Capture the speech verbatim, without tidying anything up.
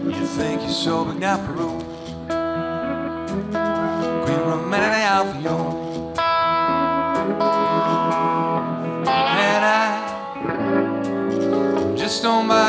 You think you're so big now, Peru? Queen Romanity out for you. And I, I'm just on by